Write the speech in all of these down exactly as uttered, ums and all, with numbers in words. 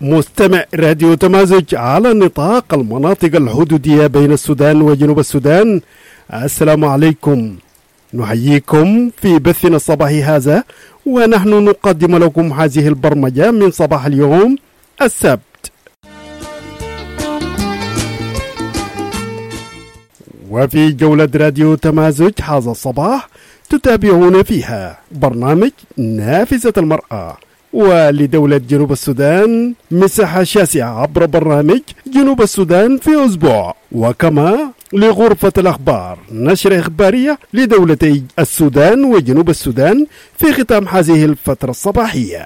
مستمع راديو تمازج على نطاق المناطق الحدودية بين السودان وجنوب السودان، السلام عليكم. نحييكم في بثنا الصباحي هذا، ونحن نقدم لكم هذه البرمجة من صباح اليوم السبت. وفي جولة راديو تمازج هذا الصباح تتابعون فيها برنامج نافذة المرأة، ولدولة جنوب السودان مساحة شاسعة عبر برنامج جنوب السودان في أسبوع، وكما لغرفة الأخبار نشرة إخبارية لدولتي السودان وجنوب السودان في ختام هذه الفترة الصباحية.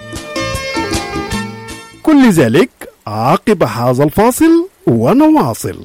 كل ذلك عقب هذا الفاصل ونواصل.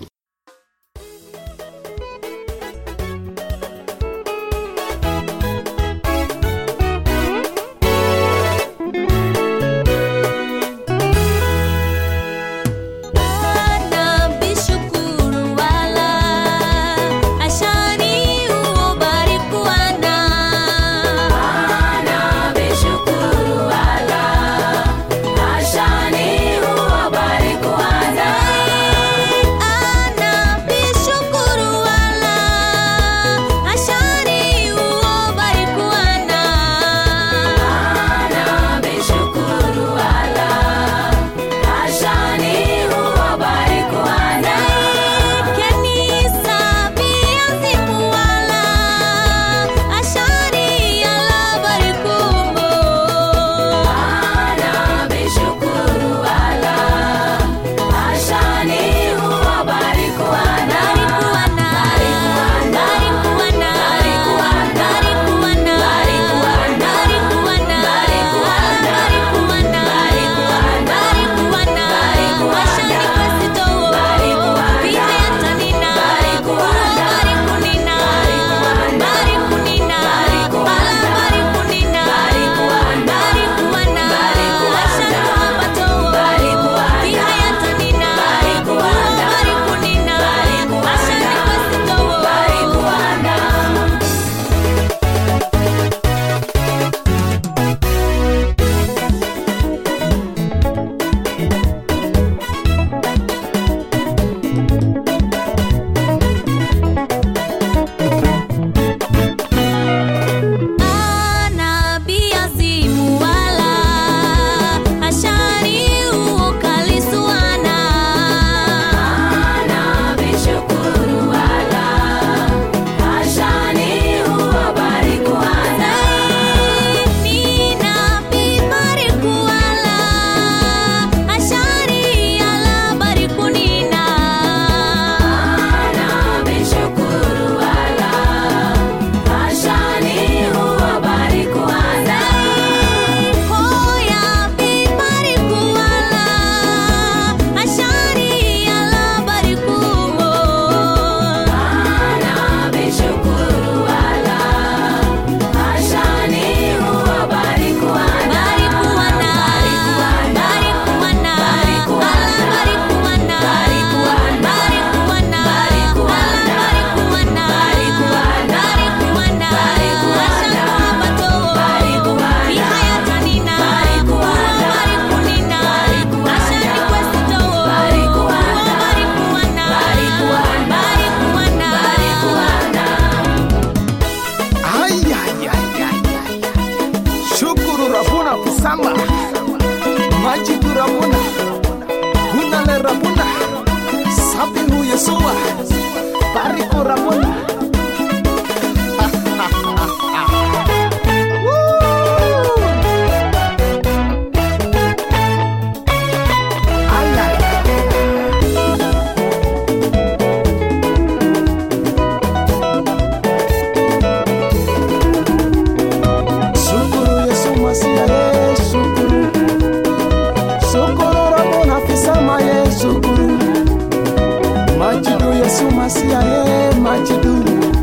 Majidu Yesu Masiya, Majidu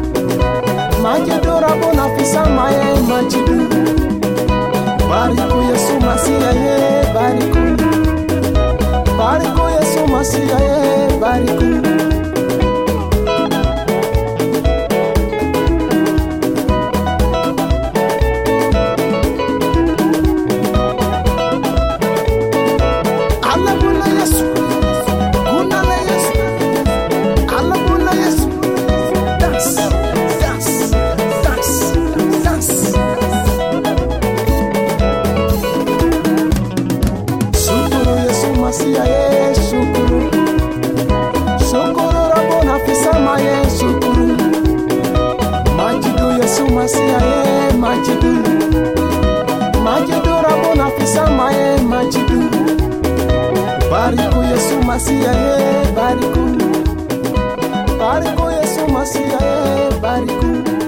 majidu majidu rabona fi samaye majidu bariku Yesu Masiya e bariku bariku Yesu Masiya e bariku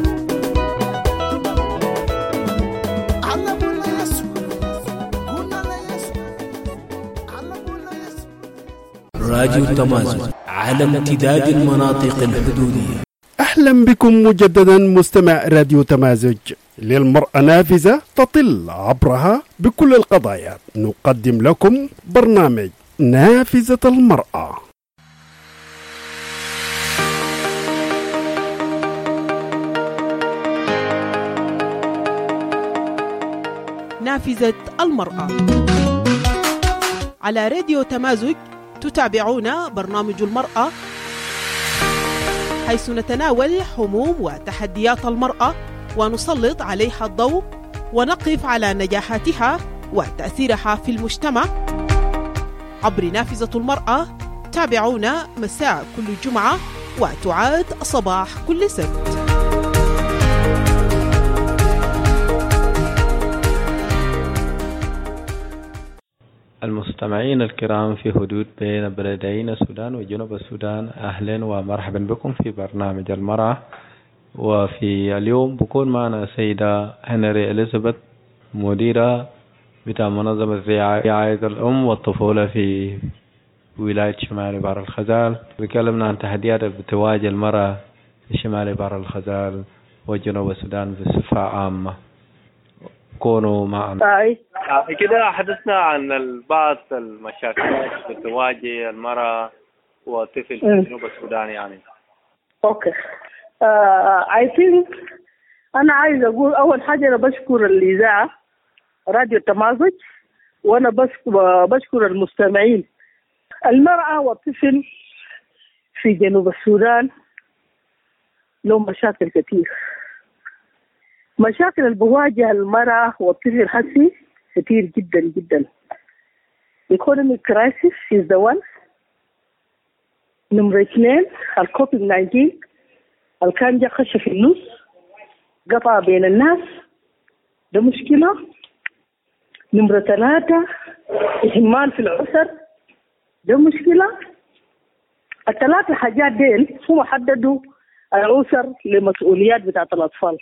راديو تمازج على امتداد المناطق الحدودية. أهلا بكم مجددا مستمع راديو تمازج. للمرأة نافذة تطل عبرها بكل القضايا. نقدم لكم برنامج نافذة المرأة. نافذة المرأة على راديو تمازج. تتابعون برنامج المرأة، حيث نتناول هموم وتحديات المرأة ونسلط عليها الضوء ونقف على نجاحاتها وتأثيرها في المجتمع عبر نافذة المرأة. تابعونا مساء كل جمعة وتعاد صباح كل سبت. المستمعين الكرام في حدود بين بلدين السودان وجنوب السودان، أهلا ومرحبا بكم في برنامج المرأة. وفي اليوم بكون معنا سيدة هنري إليزابيث، مديرة بتاع منظمة رعاية الأم والطفولة في ولاية شمال بحر الغزال. تكلمنا عن تحديات بتواجه المرأة في شمال بحر الغزال وجنوب السودان بصفة عامة. كونوا معنا. كده حدثنا عن بعض المشاكل بتواجه المرأة والطفل في جنوب السودان يعني. اوكي. اي ثينك انا عايز اقول اول حاجه انا بشكر الاذاعه راديو تمازج، وانا بشكر المستمعين. المرأة والطفل في جنوب السودان لهم مشاكل كثير. مشاكل اللي بواجه المرأة والطفل حسي كثير جدا جدا. economic crisis is the one. نمرة اثنين الكوفيد تسعة عشر اللي كان جا خش في النص قطع بين الناس، ده مشكلة. نمرة ثلاثة إهمال في الأسر، ده مشكلة. الثلاثة حاجات ديل هم حددوا الأسر لمسؤوليات بتاعت الأطفال.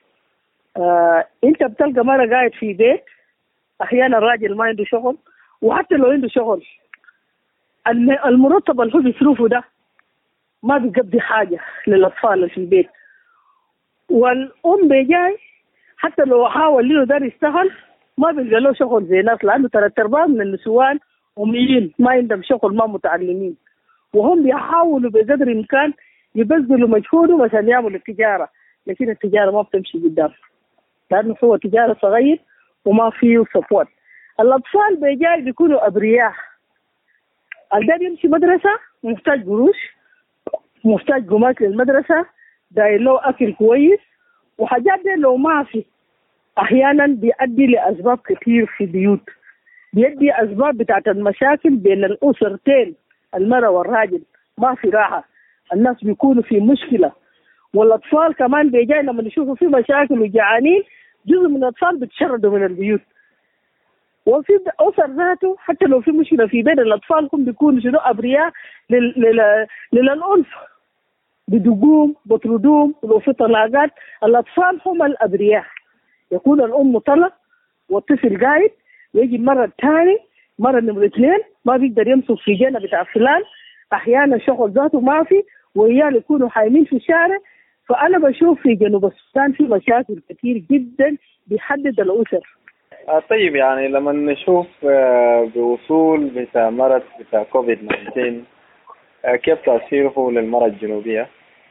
آه، انت بتلقى مرة قاعد في بيت، احيانا الراجل ما عنده شغل، وحتى لو عنده شغل المرتب اللي هو بيصرفه ده ما بيقضي حاجة للأطفال اللي في البيت. والأم بيجاي حتى لو حاول له دار يشتغل ما بيلقى له شغل زي ناس، لأنه ثلاث أرباع من النسوان أميين ما عندهم شغل، ما متعلمين، وهم بيحاولوا بقدر الإمكان يبذلوا مجهودهم عشان يعملوا التجارة، لكن التجارة ما بتمشي قدام لأنه هو تجارة صغير وما فيه سبورت. الأطفال بيجاي بيكونوا أبرياء، الدار يمشي مدرسة محتاج قروش، محتاج قماش للمدرسة، داير له أكل كويس، وحاجات دي لو ما في أحيانا بيؤدي لأسباب كثير في بيوت، بيؤدي أسباب بتاعت المشاكل بين الأسرتين، المرأة والراجل ما في راحة، الناس بيكونوا في مشكلة. والأطفال كمان بيجاي لما نشوفوا في مشاكل وجعانين جزء من الأطفال بتشردوا من البيوت. وفي أسر ذاته حتى لو في مشكلة في بين الأطفال هم بيكونوا شنو أبرياء لل... لل... للأنف، بدقوم بطردوم، ولو في طلاقات الأطفال هم الأبرياء. يكون الأم طلق والطفل قاعد، ويجي مرة الثاني مرة نمرة اثنين ما بيقدر يمسك في جنة بتاع فلان، أحيانا شغل ذاته ما في، ويال يكونوا حايمين في الشارع. فأنا بشوف في جنوب السودان في مشاكل كثير جدا بيحدد الأسر. آه طيب، يعني لما نشوف آه بوصول بتاع مرض بتاع كوفيد تسعة عشر آه كيف تأثيره للمرأة الجنوبية؟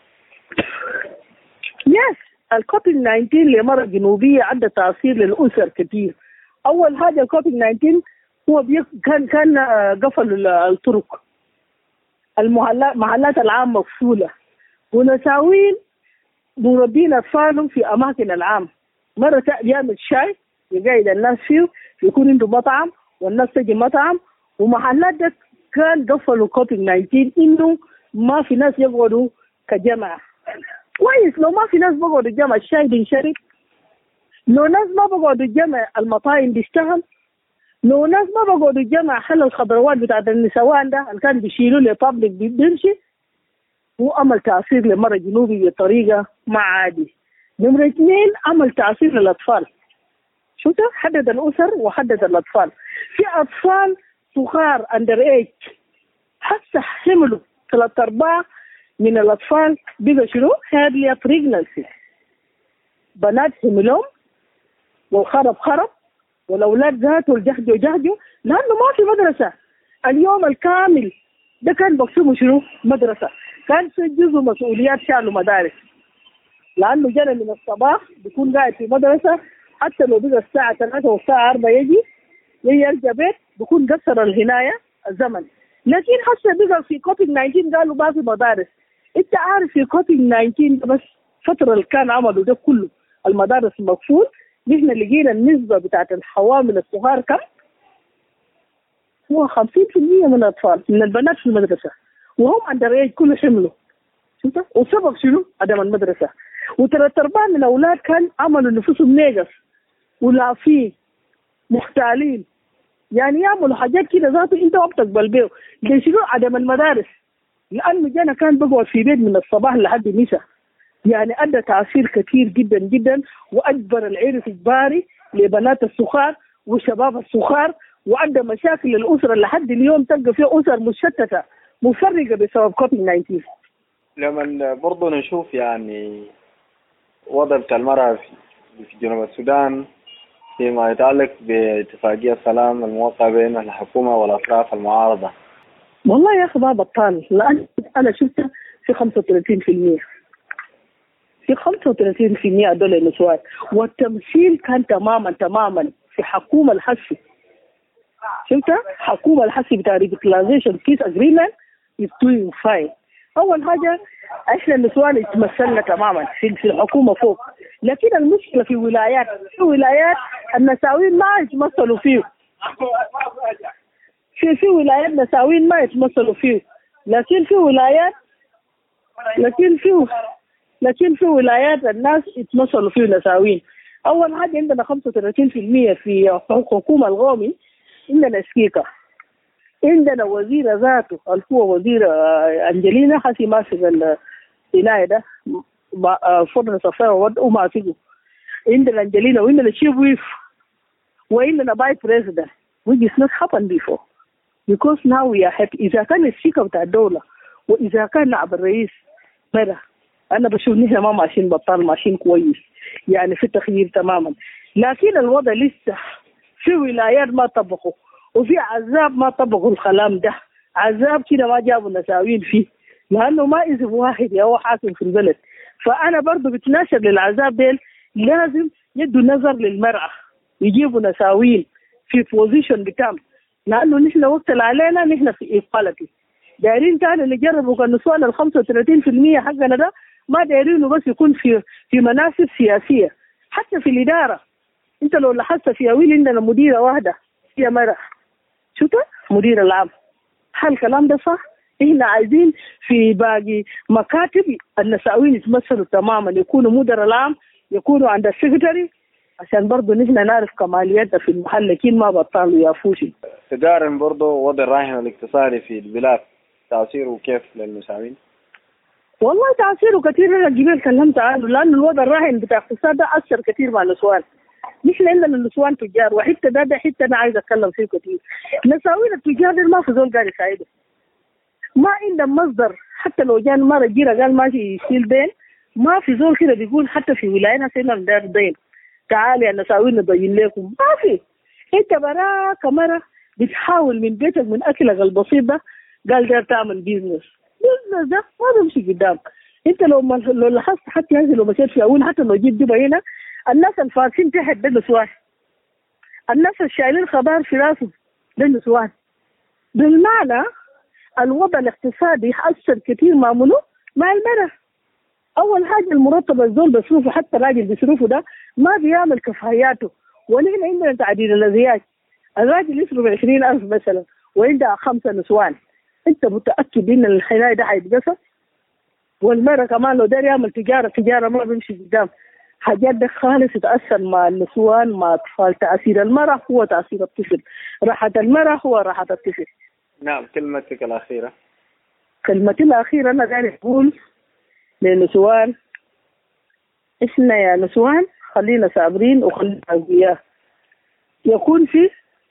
يس، الكوفيد تسعة عشر للمرأة الجنوبية عنده تأثير للأسر كثير. أول حاجة الكوفيد تسعة عشر هو كان كان قفل الطرق، المحلات محلات العام مفصولة، ونساوين مربين أطفالهم في أماكن العام. مرة يعمل شاي يقعد الناس فيه، يكون عنده مطعم والناس تجي مطعم، ومحلات ده كان قفلوا كوفيد تسعة عشر إنه ما في ناس يقعدوا كجماعة. كويس، لو ما في ناس بقعدوا جماعة الشاي بينشرب، لو ناس ما بقعدوا الجمع المطاعم بيشتغل، لو ناس ما بقعدوا الجمع حل الخضروات بتاعت النسوان ده اللي كان بيشيلوا لي طابلك بيمشي، هو عمل تأثير لمرة جنوبي بطريقة ما عادي. نمرة اثنين عمل تأثير للأطفال. شفت؟ حدد الأسر وحدد الأطفال. في أطفال صغار أندر إيج حتى حملوا ثلاثة أرباع من الأطفال بقى شنو؟ هادليا بريجنانسي. بنات حملهم والخرب خرب والأولاد ذاته الجهجوا جهجوا لأنه ما في مدرسة. اليوم الكامل ده كان بقسمه شنو؟ مدرسة. كان في جزء مسؤوليات شالوا مدارس. لأنه جانا من الصباح بيكون قاعد في مدرسة، حتى لو بقى الساعة ثلاثة والساعة أربعة يجي يرجع بيت بيكون قصر الهناية الزمن. لكن حتى بقى في كوفيد تسعة عشر قالوا ما في مدارس. أنت عارف في كوفيد تسعة عشر بس فترة اللي كان عملوا ده كله المدارس مقفول، نحن لقينا النسبة بتاعت الحوامل الصغار كم؟ هو خمسين بالمئة من الأطفال من البنات في المدرسة، وهم عند الرياج كله حملوا. شفت؟ وسبب شنو؟ عدم المدرسة. وثلاث أرباع من الأولاد كان عملوا نفسهم نيجس ولافين مختالين، يعني يعملوا حاجات كده ذاته أنت ما بتقبل بيه. ليش شنو؟ عدم المدارس. لأنه جانا كان بقعد في بيت من الصباح لحد المساء، يعني أدى تأثير كثير جدا جدا، وأجبر العرف إجباري لبنات الصغار وشباب الصغار، وأدى مشاكل الأسرة لحد اليوم تلقى فيها أسر مشتتة مفرقة بسبب كوفيد تسعة عشر. لما برضو نشوف يعني وضع المرأة في جنوب السودان فيما يتعلق باتفاقية السلام الموقع بين الحكومة والأطراف المعارضة. والله يا أخي ما بطال، لأن أنا شفتها في خمسة وثلاثين بالمئة في خمسة وثلاثين بالمئة دول النسوان، والتمثيل كان تماما تماما في حكومة الحسي. شفتها؟ حكومة الحسي بتاع ريجيكلايزيشن كيس اجريمنت is doing fine. أول حاجة احنا النسوان اتمثلنا تماما في في الحكومة فوق، لكن المشكلة في ولايات في ولايات النساوين ما يتمثلوا فيه. في في ولايات نساوين ما يتمثلوا فيه، لكن في ولايات لكن في لكن في ولايات الناس يتمثلوا فيه نساوين. أول حاجة عندنا خمسة وثلاثين بالمئة في الحكومة القومي، عندنا سكيكة، عندنا وزيرة ذاته هو وزيرة أنجلينا حسي ماسك العناية ده فرن صفاء وما فيه. عندنا أنجلينا وعندنا شيف ويف وعندنا باي بريزيدنت which is not happened before because now we are happy. إذا كان السكيكة بتاع الدولة وإذا كان نائب الرئيس مرة، أنا بشوف نحن ما ماشيين بطال، ماشيين كويس يعني في التغيير تماما. لكن الوضع لسه في ولايات ما طبقوا، وفي عذاب ما طبقوا الكلام ده، عذاب كده ما جابوا النساوين فيه، لأنه ما إذا واحد هو حاكم في البلد. فأنا برضو بتناشد للعذاب ديل لازم يدوا نظر للمرأة، يجيبوا نساوين في بوزيشن بتاعهم، لأنه نحن وقت اللي علينا نحن في إيقالتي. دايرين كانوا نجربوا النسوان ال خمسة وثلاثين بالمئة حقنا ده، ما دايرينه بس يكون في في مناصب سياسية، حتى في الإدارة. أنت لو لاحظت في أويل عندنا مديرة واحدة هي مرأة، شو ده؟ مدير العام. هل الكلام ده صح؟ إحنا عايزين في باقي مكاتب النساوين يتمثلوا تماما، يكونوا مدير العام، يكونوا عند السكرتري، عشان برضه نحن نعرف كمالياتنا في المحل، لكن ما بطلوا يا فوشي. تقارن برضه وضع الراهن الاقتصادي في البلاد تأثيره كيف للنساوين؟ والله تأثيره كثير. أنا قبل كلمت عنه، لأن الوضع الراهن بتاع الاقتصاد ده أثر كثير مع النسوان. نحن عندنا النسوان تجار، وحتى ده ده حتى أنا عايز أتكلم فيه كثير. نساوين التجار دول ما في زول قاعد يساعده، ما عندهم مصدر. حتى لو جان مرة جيرة قال ماشي يشيل دين، ما في زول كده بيقول حتى في ولايتنا سينا ندار دين، تعالي النساوين نضين لكم، ما في. أنت براك مرة بتحاول من بيتك من أكلك البسيط ده قال دار تعمل بيزنس، بيزنس ده ما بيمشي قدام. أنت لو لو لاحظت حتى هذه لو مشيت في أول، حتى لو جيت جبهة هنا، الناس الفارسين تحت ده نسوان، الناس الشايلين خبار في راسهم ده نسوان. بالمعنى الوضع الاقتصادي أثر كثير مع منو؟ مع المرأة. أول حاجة المرتب الزول بيصرفه، حتى الراجل بيصرفه ده ما بيعمل كفاياته. ونحن عندنا تعديل الأزياج، الراجل يصرف عشرين ألف مثلا وعنده خمسة نسوان، أنت متأكد إن الحناية ده حيتقصر؟ والمرأة كمان لو دار يعمل تجارة تجارة ما بيمشي قدام. حاجات ده خالص تتأثر مع النسوان مع أطفال. تأثير المرأة هو تأثير الطفل، راحة المرأة هو راحة الطفل. نعم، كلمتك الأخيرة. كلمتي الأخيرة أنا قاعد أقول للنسوان، إحنا يا نسوان خلينا صابرين وخلينا أقوياء. يكون في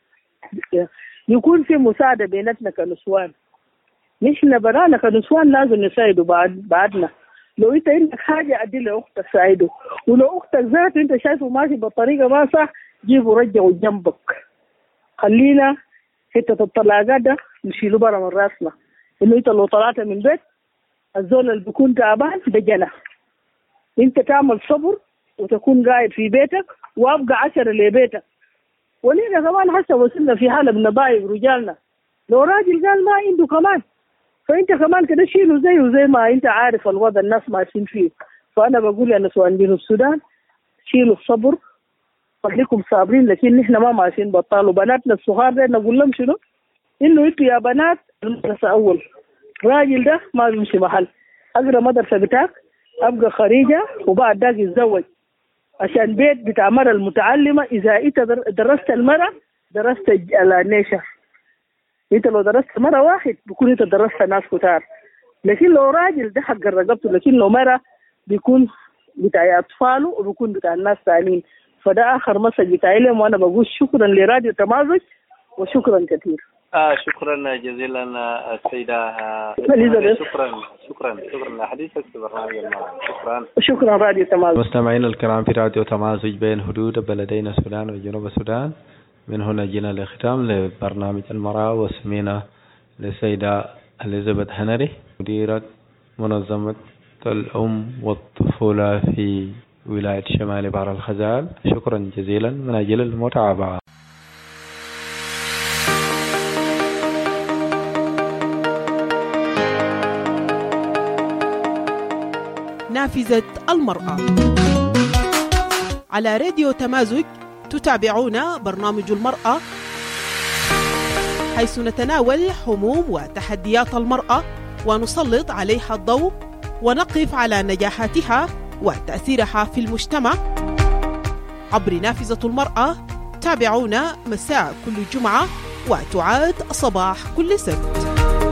يكون في مساعدة بيناتنا كنسوان. نحن برانا كنسوان لازم نساعده بعد بعدنا. لو انت عندك حاجه ادي لاختك ساعده، ولو اختك ذات انت شايفه ماشي بالطريقه ما صح جيبه رجعه جنبك. خلينا حته الطلاقات ده نشيله برا من راسنا. انه انت لو طلعت من بيت الزول اللي بيكون تعبان ده جنى، انت تعمل صبر وتكون قاعد في بيتك وابقى عشرة لبيتك. ولينا كمان هسه وصلنا في حاله بنضايق رجالنا. لو راجل قال ما عنده كمان، فانت كمان كده شيله زيه زي ما انت عارف الوضع الناس ماشيين فيه. فانا بقول يا نسوان جنوب السودان شيلوا الصبر، خليكم صابرين. لكن نحن ما ماشيين بطال. وبناتنا الصغار ده نقول لهم شنو؟ انه انتوا يا بنات المدرسه اول، راجل ده ما بيمشي محل، اقرا مدرسه بتاعك ابقى خريجه وبعد ذاك يتزوج، عشان بيت بتاع المرأة المتعلمه. اذا انت درست المرأة درست النيشه. انت لو درست مرة واحد بيكون انت درست ناس كتار. لكن لو راجل ده حق رقبته، لكن لو مرة بيكون بتاع اطفاله وبيكون بتاع الناس ثانيين. فده اخر مسج بتاعي لهم، وانا بقول شكرا لراديو تمازج وشكرا كثير. آه شكرا جزيلا السيدة اليزابيث. شكرا شكرا شكرا لحديثك في برنامج المرأة. شكرا شكرا راديو تمازج. مستمعينا الكرام في راديو تمازج بين حدود بلدين السودان وجنوب السودان، من هنا جينا لختام لبرنامج المرأة، وسمينا للسيدة اليزابيث هنري مديرة منظمة الأم والطفولة في ولاية شمال بحر الغزال. شكرا جزيلا من أجل المتابعة. نافذة المرأة على راديو تمازج. تتابعون برنامج المرأة، حيث نتناول هموم وتحديات المرأة ونسلط عليها الضوء ونقف على نجاحاتها وتأثيرها في المجتمع عبر نافذة المرأة. تابعونا مساء كل جمعة وتعاد صباح كل سبت.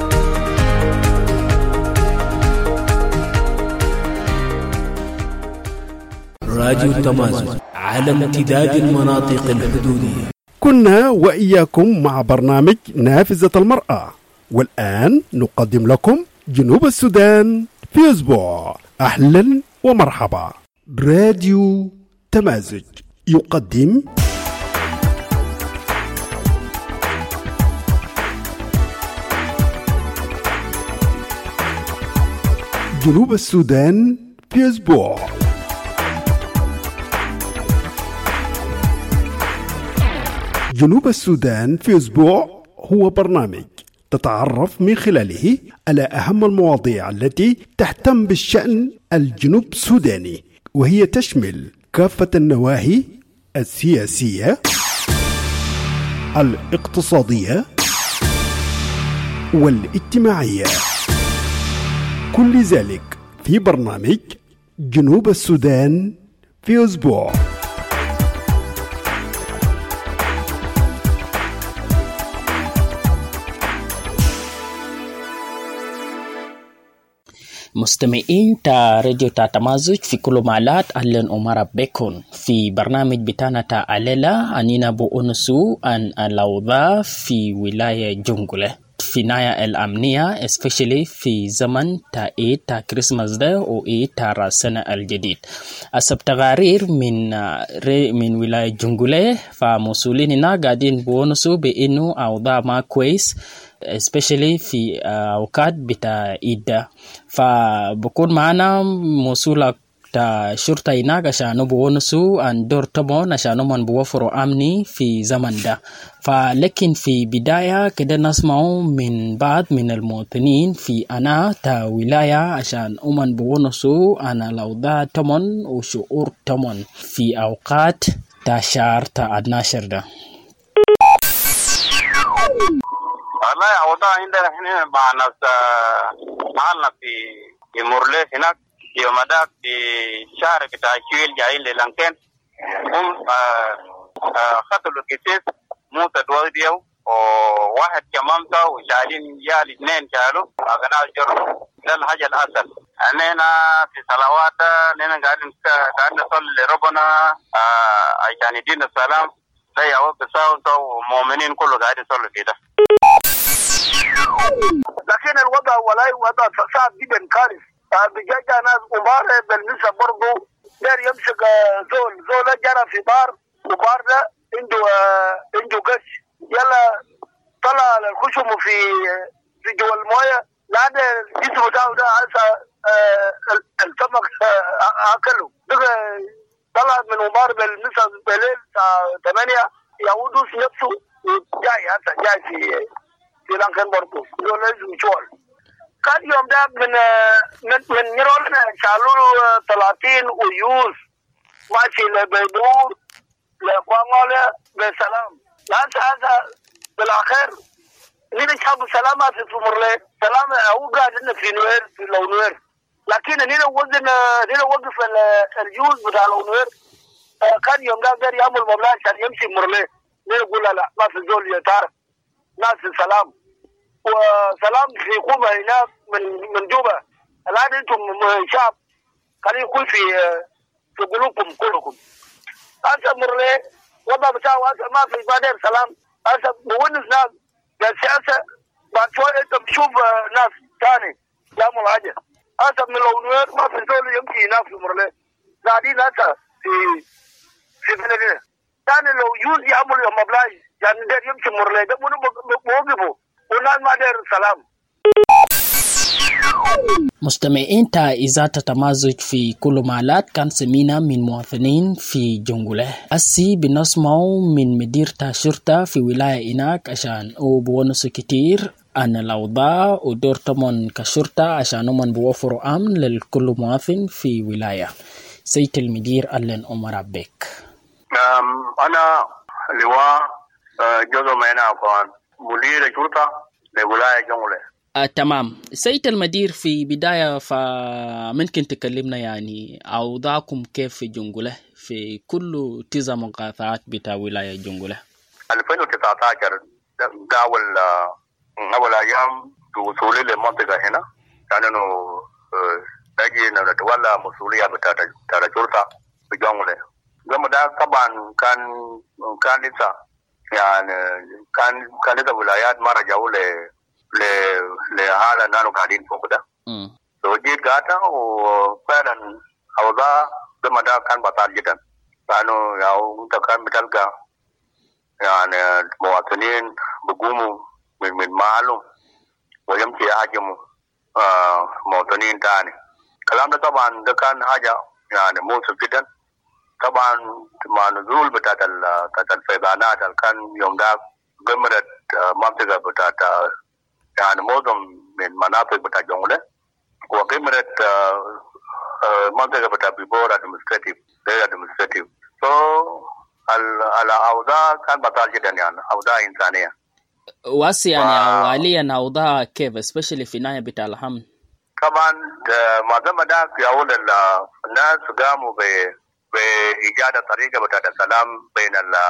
راديو تمازج على امتداد المناطق الحدودية. كنا وإياكم مع برنامج نافذة المرأة، والآن نقدم لكم جنوب السودان في أسبوع. أهلا ومرحبا. راديو تمازج يقدم جنوب السودان في أسبوع. جنوب السودان في أسبوع هو برنامج تتعرف من خلاله على أهم المواضيع التي تهتم بالشأن الجنوب السوداني، وهي تشمل كافة النواحي السياسية، الاقتصادية والاجتماعية. كل ذلك في برنامج جنوب السودان في أسبوع. مستمعين تا راديو تا تمازج في كل مالات. أهلا ومرحبا بكم في برنامج بتاعنا تا الليلة. أنينا بونسو عن الأوضاع في ولاية جنجولة في ناحية الأمنية، especially في زمن تا إيه تا كريسماس ده و إيه تا رأس السنة الجديد. حسب تقارير من من ولاية جنجولة، فمسؤولين هنا قاعدين بونسو بإنه أوضاع ما كويس especially في أوقات بتاع إيدا. فبكون معنا مسؤول تا شرطة هناك عشان بونسو عن دور طبعا عشان من بوفروا أمني في زمن ده. فلكن في بداية كده نسمعوا من بعض من المواطنين في أنا تا ولاية عشان أمن بونسو أنا الأوضاع طبعا وشعور طبعا في أوقات تا شهر تا أدناشر ده. والله أوضاع عندنا هنا مع ناس معنا في في مورليس هناك يوم ذاك في شهر بتاع شويل جايين للانكين هم خطلوا القسيس موسى دواديو وواحد كمامته وشايلين يال اثنين شالوا أغنى الجر ده الحاجة الأصل. أننا في صلوات أننا قاعدين قاعدين نصلي لربنا عشان يدينا السلام لا يعوض بساوته ومؤمنين كله قاعدين يصلوا كده. لكن الوضع ولا وضع صعب جدا كارث. بجاء ناس مبارة بالنسبة برضو دار يمسك زول زول جرى في بار وبار ده عنده عنده قش يلا طلع الخشم في في جوا المويه لان جسمه ده ده عايز السمك اكله طلع من مبار بالنسبة بالليل الساعة ثمانية يعودوا في نفسه جاي هسه جاي في في لانكن برضو يقول لازم يشوال. كان يوم ده من من من يرون شالوا ثلاثين ويوز ماشي لبيدور لقوانغولة بسلام لانس هذا بالاخير نين شاب سلامة في سمرلي سلام هو قاعد في نوير في لونوير لكن نين وزن نين وقف اليوز بتاع لونوير كان يوم ده غير يعمل مبلغ عشان يمشي مرلي نين يقول لا ما في زول يتعرف ناس السلام وسلام في قوبة هناك من من جوبا الآن أنتم شعب كان يقول في في قلوبكم كلكم هذا مرلي وضع بتاعه هذا ما في بعدين سلام هذا بونس ناس بالسياسة بعد شوية أنت بتشوف ناس ثاني يعمل حاجة هذا من لونوير ما في زول يمشي هناك في مرلي قاعدين هذا في في بلدنا ثاني لو يوز يعمل يوم مبلغ يعني ده يمشي مرلي ده منو بوقفه والناس ما داير السلام. مستمعين تائزات تمازج في كل مالات كان سمينا من مواطنين في جنجولة أسي بنسمعوا من مدير الشرطة في ولاية إناك عشان وبونس كتير عن الأوضاع ودور تمن كشرطة عشان من بوفروا أمن للكل مواطن في ولاية. سيد المدير ألن عمر بيك. أنا لواء جزء من أفغان مدير الشرطة لولاية جنجولة. آه، تمام. سيد المدير في بداية فممكن تكلمنا يعني أوضاعكم كيف في جنجولة في كل تزا مقاطعات بتاع ولاية جنجولة؟ ألفين وتسعة عشر ده أول أول أيام وصولي للمنطقة هنا كانوا نجي نتولى مسؤولية بتاع بتاع الشرطة في جنجولة. يوم ده طبعا كان كان لسه يعني كان كان لسه ولايات ما رجعوا ل ل لهذا نانو قاعدين فوق ده. لو جيت قاعدة وفعلا أوضاع لما ده كان بطال جدا. كانوا ياو كان بتلقى يعني مواطنين بيقوموا من من معلوم ويمشي يهاجموا آه مواطنين تاني. الكلام ده طبعا ده كان حاجة يعني مؤسف جدا. طبعا مع نزول بتاعت بتاعت الفيضانات اللي كان يوم ده قمرت منطقة بتاعت يعني معظم من مناطق بتاع جنجولة وقمرت منطقة بتاع بيبور ادمنستراتيف غير ادمنستراتيف. so الأوضاع كان بطال جدا يعني أوضاع إنسانية. واسي يعني حاليا أوضاع كيف especially في ناحية بتاع الأمن؟ طبعا معظم ده في أول الناس قاموا ب بإيجاد طريقة بتاعت السلام بين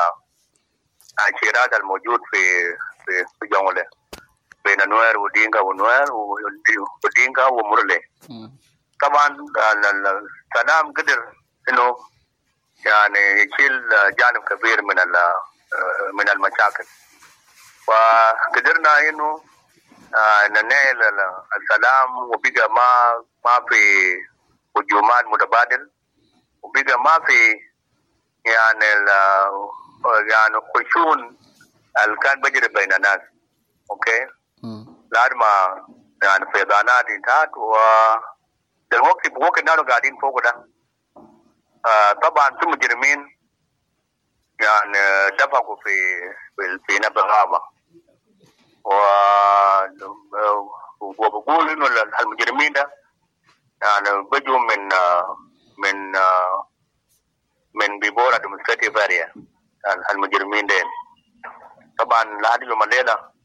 العشيرات الموجود في في في جنجولة بين نوير ودينغا ونوير ودينغا ومرلي. طبعا السلام قدر إنه يعني يشيل جانب كبير من من المشاكل وقدرنا إنه ننهي السلام وبقى ما ما في هجومات متبادل وبقى ما في يعني يعني خشون اللي كان بيجري بين الناس. اوكي بعد ما يعني فيضانات انتهت ودلوقتي بوقت نحن قاعدين فوق ده آه طبعا في مجرمين يعني دفقوا في في, في نبض الغابة وبقول انه المجرمين ده يعني بيجوا من من من بيبور ادمنستراتيف اريا. المجرمين دين طبعا لحد يوم الليلة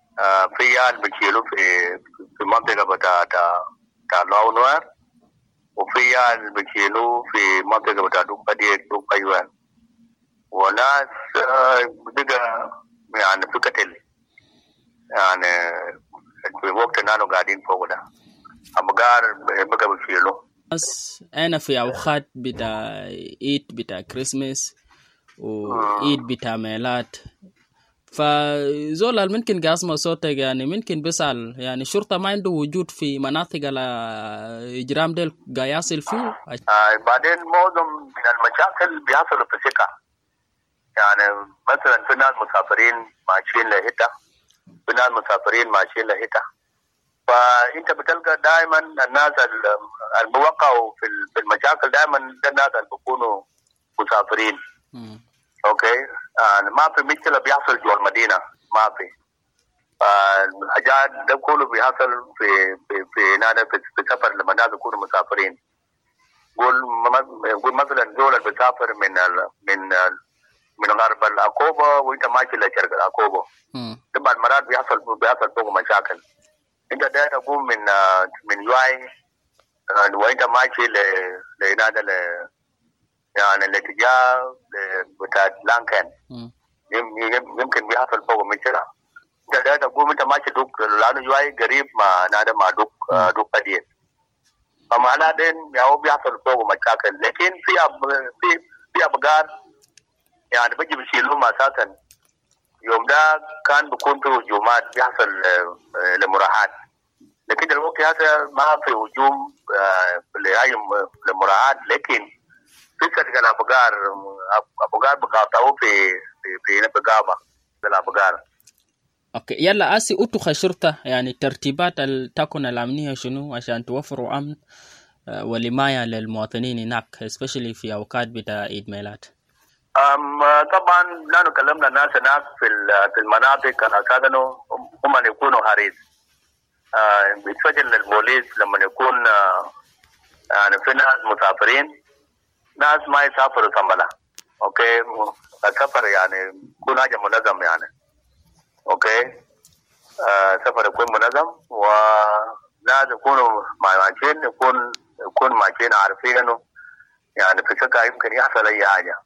في يال بيشيلوا في في منطقة بتاع بتاع لونوير وفي اللي بيشيلوا في منطقة بتاع دوك بديك دوك أيوان وناس بقى يعني في قتل يعني في وقت نانو قاعدين فوق ده أبقار بقى بيشيلوا. بس أنا في أوقات بتاع عيد بتاع كريسماس وعيد بتاع ميلاد فزول ممكن قاسم صوتك يعني ممكن بيسأل يعني الشرطة ما عنده وجود في مناطق الإجرام ديل قياصل فيه. آه بعدين معظم من المشاكل بيحصلوا في ثقة يعني مثلا في ناس مسافرين ماشيين لهتا في ناس مسافرين ماشيين لهتا فأنت بتلقى دائما الناس الموقعوا في المشاكل دائما الناس اللي بيكونوا مسافرين. م. اوكي آه ما في مشكله بيحصل جوا المدينه ما في الحاجات آه ده كله بيحصل في في في نادي في, في سفر لما الناس يكونوا مسافرين. قول قول مثلا دول اللي بيسافر من ال من ال من غرب العقوبه وانت ماشي لشرق العقوبه بعض مرات بيحصل بيحصل فوق مشاكل. انت ده تقوم من آه من يواي آه وانت ماشي ل لنادي ل يعني الاتجاه بتاع لانكن يمكن بيحصل فوق مشكلة. انت ده تقوم انت ماشي دوك لانه جواي قريب ما نادى مع دوك دوك قديم فمعناه دين يعني بيحصل فوق مشاكل. لكن في أب في في أبقار يعني بيجي بيشيلهم أساسا يوم ده كان بيكون في هجومات بيحصل لمراحات لكن الوقت هذا ما في هجوم لأي لمراحات لكن في سرقة الأبقار أبقار بقاطعوا في في في بقابة الأبقار. أوكي يلا أسي أتوخ الشرطة يعني ترتيبات تكون الأمنية شنو عشان توفروا أمن ولمايا للمواطنين هناك especially في أوقات بتاع عيد ميلاد. أم طبعا نحن كلمنا الناس هناك في في المناطق أساسا هم يكونوا حريص. بيتفجر البوليس لما يكون يعني في ناس مسافرين ناس ما يسافروا سنبلا. اوكي السفر يعني يكون حاجه منظم يعني اوكي آه سفر يكون منظم وناس يكونوا ماشيين يكون يكون ماشيين عارفين انه يعني في ثقه يمكن يحصل اي حاجه.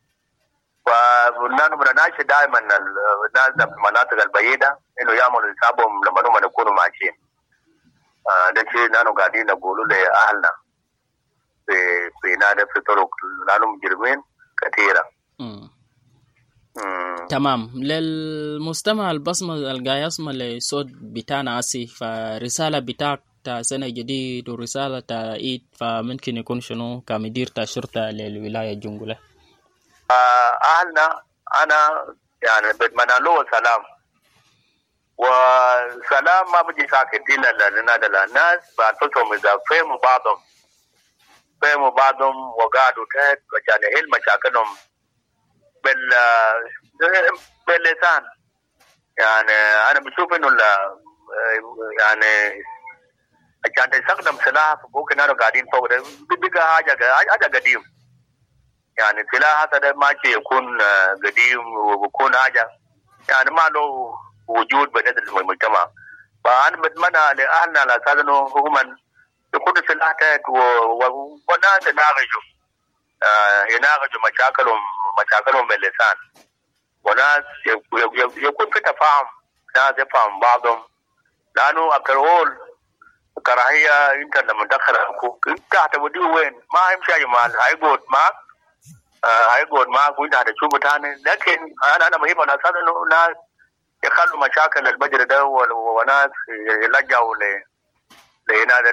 فنحن بنناشد دائما الناس في المناطق البعيده انه يعملوا حسابهم لما هم يكونوا ماشيين. آه ده شيء نحن قاعدين نقوله لاهلنا في في نادي في طرق لانه مجرمين كثيره. امم تمام. للمستمع البصمه الجاي يسمع لصوت بتاعنا اسي فرساله بتاعك تا سنه جديد ورساله تا عيد فممكن يكون شنو كمدير تا شرطه للولايه الجنجله؟ اهلنا انا يعني بتمنى له سلام وسلام ما بيجي ساكت الا لنادي الناس بانفسهم اذا فهموا بعضهم فهموا بعضهم وقعدوا تحت عشان يحل مشاكلهم بال باللسان. يعني انا بشوف انه يعني عشان تستخدم سلاح ممكن انا قاعدين فوق ده بيبقى حاجه حاجه قديم يعني سلاح هذا ما شيء يكون قديم ويكون حاجه يعني ما له وجود بالنسبه للمجتمع. فانا بتمنى لاهلنا على اساس انه هم يكونوا سلاح تحت والناس يناقشوا يناقشوا مشاكلهم مشاكلهم باللسان وناس يكون في تفاهم ناس يفهم بعضهم لانه الكرهول كراهيه انت لما تدخل اخوك انت هتوديه وين؟ ما يمشي اي مال هيقعد معك هيقعد معك وانت هتشوفه ثاني. لكن انا انا مهم على اساس انه ناس يخلوا مشاكل البجر ده وناس يلجأوا ل لهنا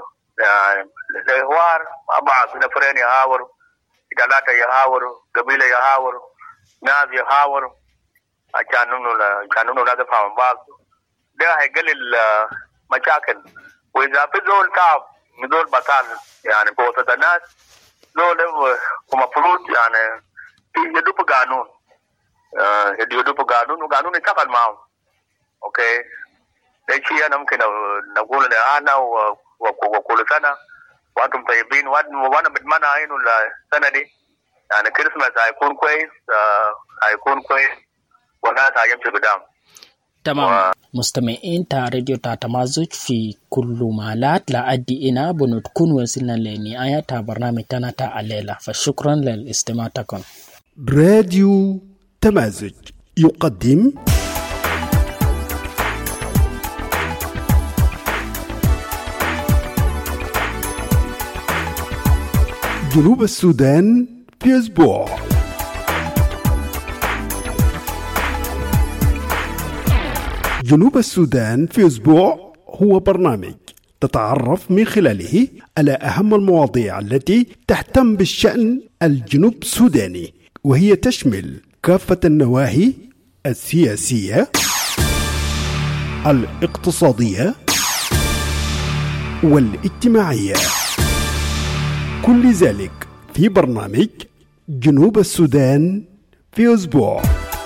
لحوار مع بعض نفرين يحاوروا ثلاثة يحاوروا قبيلة يحاوروا ناس يحاوروا عشان انه عشان انه ناس يفهموا بعض ده هيقلل مشاكل. واذا في زول تعب من زول بطال يعني في وسط الناس زول ومفروض يعني يدوب قانون يدوب قانون وقانون يشتغل معهم. اوكي ده شيء انا ممكن نقول لاهلنا وكل سنه وانتم طيبين وانا بتمنى انه السنه دي يعني كريسماس هيكون كويس هيكون كويس والناس هيمشي قدام. تمام. مستمعين تا راديو تا تمازج في كل مالات لا أدي إنا بنتكون وصلنا لنهاية تا برنامج تانا تا الليلة، فشكرا للاستماعتكم. راديو تمازج يقدم جنوب السودان في أسبوع. جنوب السودان في أسبوع هو برنامج تتعرف من خلاله على أهم المواضيع التي تهتم بالشأن الجنوب السوداني، وهي تشمل كافة النواحي السياسية، الاقتصادية والاجتماعية، كل ذلك في برنامج جنوب السودان في أسبوع.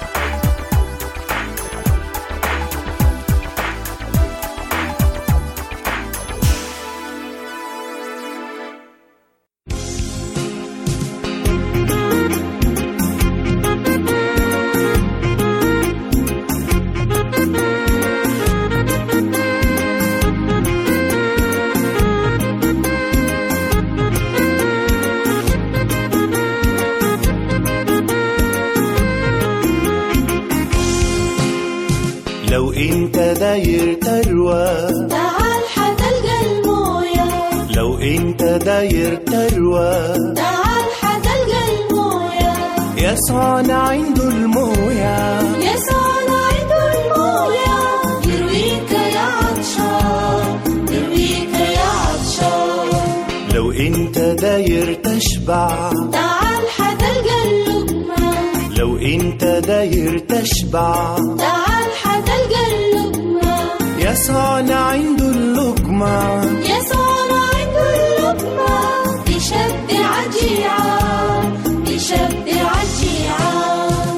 لو انت داير تروى تعال حتلقى الموية، لو انت داير تروى تعال حتلقى الموية، يسعنا عنده الموية، يسعنا عنده الموية، يرويك يا عطشان، يرويك يا عطشان. لو انت داير تشبع تعال حتلقى اللقمة، لو انت داير تشبع تعال حتلقى اللقمة، يسعنا عنده اللقمة، يسعنا عنده اللقمة، بشد عجيعان، بشد عجيعان.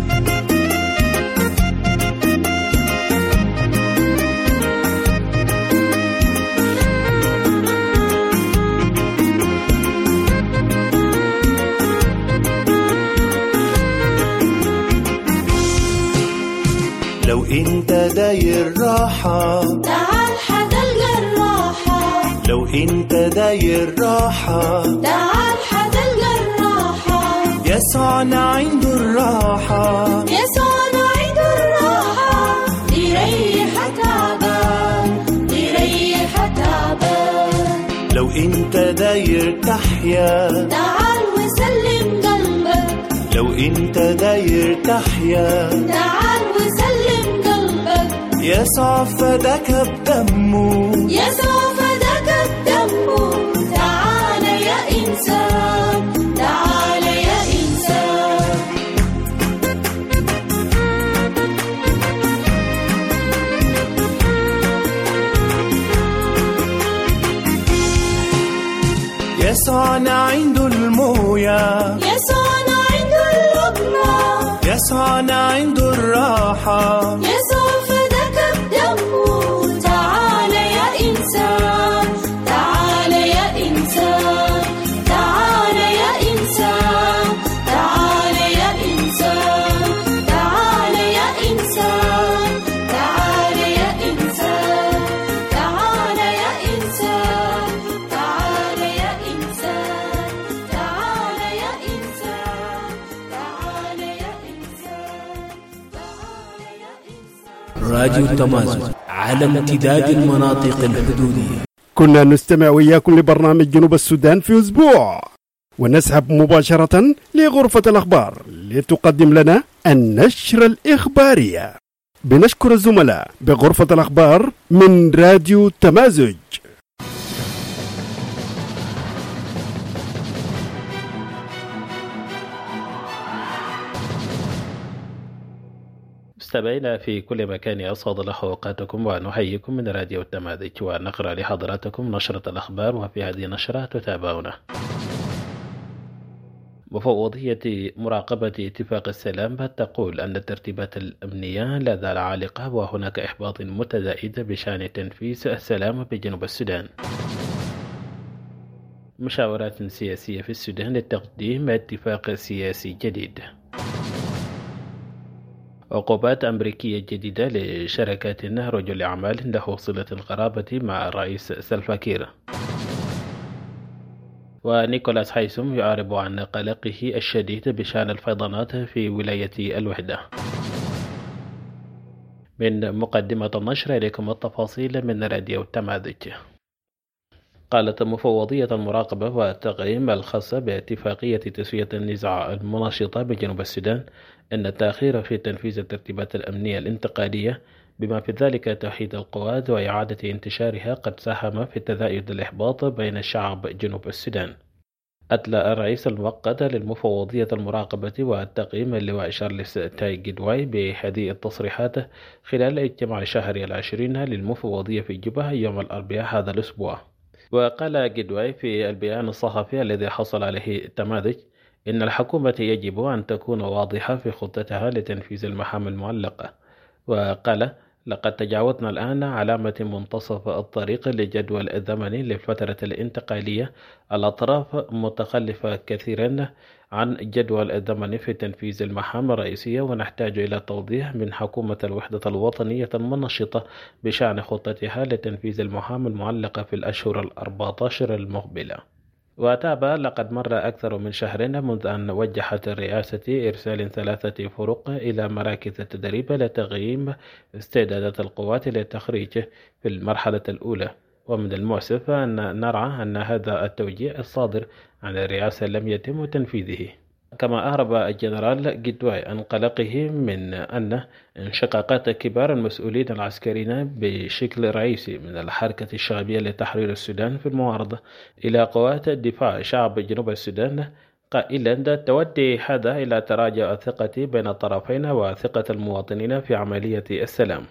لو انت داير راحة تعال حتلقى الراحة، لو انت داير راحة تعال حتلقى الراحة، يسعنا عنده الراحة، يسعنا عنده الراحة، يريح تعبان، يريح تعبان. لو انت داير تحيا تعال وسلم قلبك، لو انت داير تحيا تعال وسلم قلبك، يسعى فداك بدمه، يسوع فداك بدمه. تعال يا إنسان، تعال يا إنسان. يسعنا عنده الموية، يسوعنا عنده اللقمة، يسعنا عنده الراحة، يسوع فداك بدمه. تعال يا إنسان، تعال يا إنسان، تعال يا إنسان، تعال يا إنسان، تعال يا إنسان، تعال يا إنسان، تعال يا إنسان، تعال يا إنسان، تعال يا إنسان، تعال يا إنسان، تعال يا إنسان. راديو تمازج على امتداد المناطق الحدودية. كنا نستمع وياكم لبرنامج جنوب السودان في أسبوع، ونذهب مباشرة لغرفة الأخبار لتقدم لنا النشرة الإخبارية. بنشكر الزملاء بغرفة الأخبار من راديو تمازج. مستمعينا في كل مكان، أسعد الله أوقاتكم ونحييكم من راديو التمازج، ونقرأ لحضراتكم نشرة الأخبار. وفي هذه النشرة تتابعون: مفوضية مراقبة اتفاق السلام تقول أن الترتيبات الأمنية لا زال عالقة، وهناك إحباط متزايد بشأن تنفيذ السلام بجنوب السودان. مشاورات سياسية في السودان لتقديم اتفاق سياسي جديد. عقوبات أمريكية جديدة لشركات رجل أعمال له صلة القرابة مع الرئيس سلفا كير. ونيكولاس هايسوم يعرب عن قلقه الشديد بشأن الفيضانات في ولاية الوحدة. من مقدمة النشر إليكم التفاصيل من راديو التماذج. قالت مفوضية المراقبة والتقييم الخاصة باتفاقية تسوية النزاع المنشطة بجنوب السودان أن التأخير في تنفيذ الترتيبات الأمنية الانتقالية بما في ذلك توحيد القوات وإعادة انتشارها قد ساهم في تزايد الإحباط بين شعب جنوب السودان. أتلى الرئيس المؤقت للمفوضية المراقبة والتقييم اللواء شارلس تاي جدواي بهذه التصريحات خلال اجتماع شهر العشرين للمفوضية في جوبا يوم الأربعاء هذا الأسبوع. وقال جدواي في البيان الصحفي الذي حصل عليه التماذج إن الحكومة يجب أن تكون واضحة في خطتها لتنفيذ المهام المعلقة. وقال لقد تجاوزنا الآن علامة منتصف الطريق لجدول الزمني للفترة الانتقالية. الأطراف متخلفة كثيرا عن جدول الزمني في تنفيذ المهام الرئيسية، ونحتاج إلى توضيح من حكومة الوحدة الوطنية المنشطة بشأن خطتها لتنفيذ المهام المعلقة في الأشهر الأربعة عشر المقبلة. وتابع لقد مر أكثر من شهرين منذ أن وجهت الرئاسة إرسال ثلاثة فرق إلى مراكز التدريب لتقييم استعدادات القوات للتخريج في المرحلة الأولى، ومن المؤسف أن نرى أن هذا التوجيه الصادر عن الرئاسة لم يتم تنفيذه. كما أهرب الجنرال جدواي عن قلقه من أن انشقاقات كبار المسؤولين العسكريين بشكل رئيسي من الحركة الشعبية لتحرير السودان في المعارضة إلى قوات دفاع شعب جنوب السودان، قائلا تؤدي هذا إلى تراجع الثقة بين الطرفين وثقة المواطنين في عملية السلام.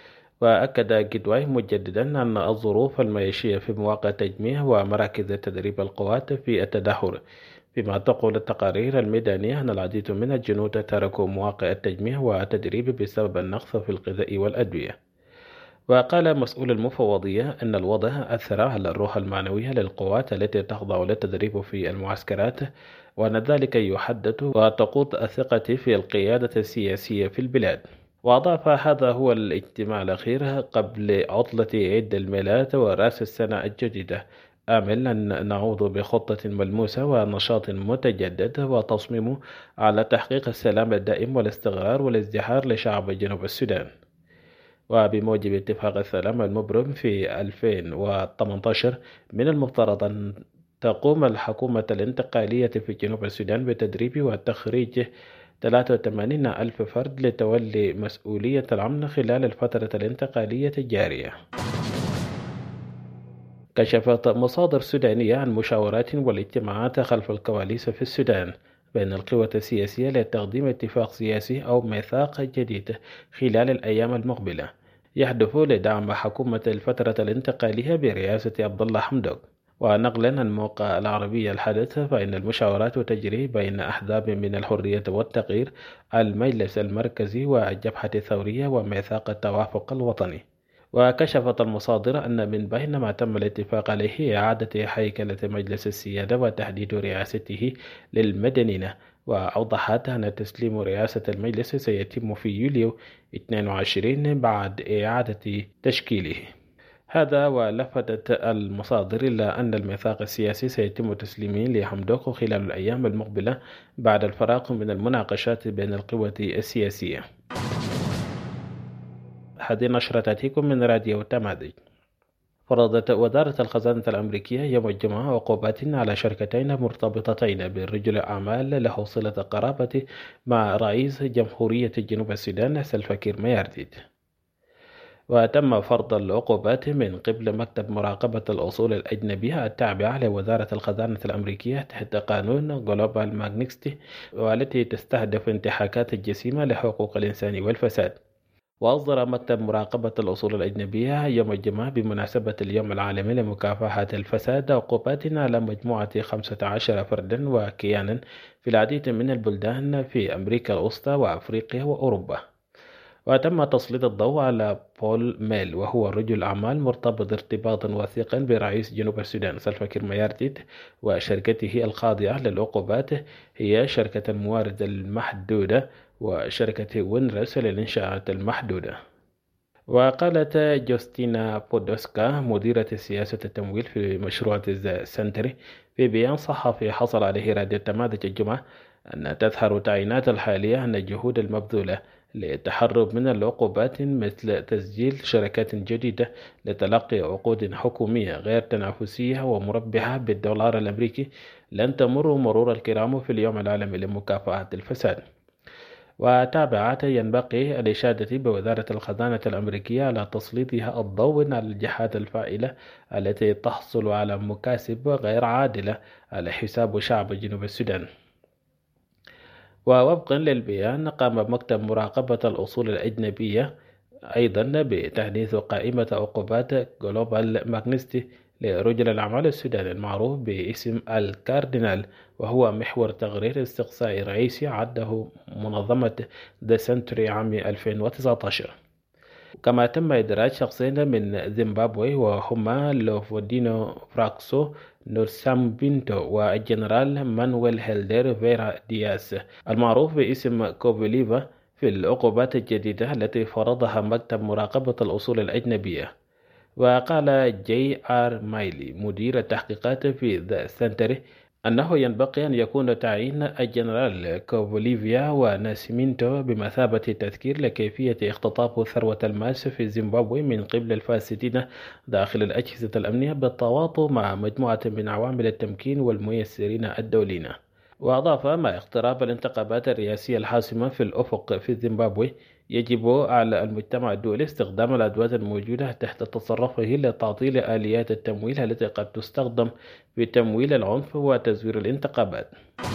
وأكد جدواي مجددا أن الظروف المعيشية في مواقع التجميع ومراكز تدريب القوات في التدهور، بما تقول التقارير الميدانية أن العديد من الجنود تركوا مواقع التجميع والتدريب بسبب النقص في الغذاء والأدوية. وقال مسؤول المفوضية أن الوضع أثر على الروح المعنوية للقوات التي تخضع للتدريب في المعسكرات، وأن ذلك يحدد وتقود الثقة في القيادة السياسية في البلاد. وأضاف هذا هو الاجتماع الأخير قبل عطلة عيد الميلاد ورأس السنة الجديدة، آمل أن نعود بخطة ملموسة ونشاط متجدد وتصميم على تحقيق السلام الدائم والاستقرار والازدهار لشعب جنوب السودان. وبموجب اتفاق السلام المبرم في ألفين وثمانية عشر من المفترض أن تقوم الحكومة الانتقالية في جنوب السودان بتدريب وتخريج ثلاثة وثمانين ألف فرد لتولي مسؤولية الأمن خلال الفترة الانتقالية الجارية. كشفت مصادر سودانية عن مشاورات والاجتماعات خلف الكواليس في السودان بين القوى السياسية لتقديم اتفاق سياسي أو ميثاق جديد خلال الأيام المقبلة يهدف لدعم حكومة الفترة الانتقالية برئاسة عبد الله حمدوك. ونقلا عن موقع العربية الحدث، فإن المشاورات تجري بين أحزاب من الحرية والتغيير، المجلس المركزي والجبهة الثورية وميثاق التوافق الوطني. وكشفت المصادر أن من بين ما تم الاتفاق عليه إعادة هيكلة مجلس السيادة وتحديد رئاسته للمدنيين، وأوضحت أن تسليم رئاسة المجلس سيتم في يوليو اثنين وعشرين بعد إعادة تشكيله. هذا ولفتت المصادر إلى أن الميثاق السياسي سيتم تسليمه لحمدوك خلال الأيام المقبلة بعد الفراغ من المناقشات بين القوى السياسية. هذه نشرة تأتيكم من راديو التماذج. فرضت وزارة الخزانة الأمريكية يوم الجمعة عقوبات على شركتين مرتبطتين برجل أعمال له صلة قرابة مع رئيس جمهورية جنوب السودان سلفا كير ميارديت. وتم فرض العقوبات من قبل مكتب مراقبة الأصول الأجنبية التابعة لوزارة الخزانة الأمريكية تحت قانون جلوبال ماغنيتسكي، والتي تستهدف انتهاكات جسيمة لحقوق الإنسان والفساد. وأصدر مكتب مراقبة الأصول الأجنبية يوم الجمعة بمناسبة اليوم العالمي لمكافحة الفساد عقوبات على مجموعة خمسة عشر فردا وكيانا في العديد من البلدان في أمريكا الوسطى وأفريقيا وأوروبا. وتم تسليط الضوء على بول ميل، وهو رجل أعمال مرتبط ارتباطا وثيقا برئيس جنوب السودان سلفا كير مايارديت، وشركته الخاضعة للعقوبات هي شركة الموارد المحدودة وشركة وينرس للإنشاءات المحدودة. وقالت جوستينا بودوسكا مديرة سياسة التمويل في مشروع سنتري في بيان صحفي حصل عليه راديو تماذج الجمعة أن تظهر التعيينات الحالية أن الجهود المبذولة للتحرر من العقوبات مثل تسجيل شركات جديدة لتلقي عقود حكومية غير تنافسية ومربحة بالدولار الأمريكي لن تمر مرور الكرام في اليوم العالمي لمكافحة الفساد. وتابعت ينبغي الإشادة بوزارة الخزانة الأمريكية على تسليطها الضوء على الجهات الفاعلة التي تحصل على مكاسب غير عادلة على حساب شعب جنوب السودان. ووفقا للبيان قام مكتب مراقبة الأصول الأجنبية أيضا بتحديث قائمة عقوبات جلوبال ماغنستي لرجل الأعمال السوداني المعروف باسم الكاردينال، وهو محور تقرير استقصائي رئيسي عده منظمة ذا سنتري عام ألفين وتسعة عشر. كما تم إدراج شخصين من زيمبابوي وهما لوفودينو فراكسو نورسامبينتو والجنرال مانويل هيلدر فيرا دياس المعروف باسم كوبوليفا في العقوبات الجديدة التي فرضها مكتب مراقبة الأصول الأجنبية. وقال جي آر مايلي مدير التحقيقات في ذا سنتري أنه ينبغي أن يكون تعيين الجنرال كوبوليفيا وناسيمينتو بمثابة تذكير لكيفية اختطاف ثروة الماس في زيمبابوي من قبل الفاسدين داخل الأجهزة الأمنية بالتواطؤ مع مجموعة من عوامل التمكين والميسرين الدوليين. وأضاف ما اقتراب الانتخابات الرئاسية الحاسمة في الأفق في زيمبابوي يجب على المجتمع الدولي استخدام الأدوات الموجودة تحت تصرفه لتعطيل آليات التمويل التي قد تستخدم في تمويل العنف وتزوير الانتخابات.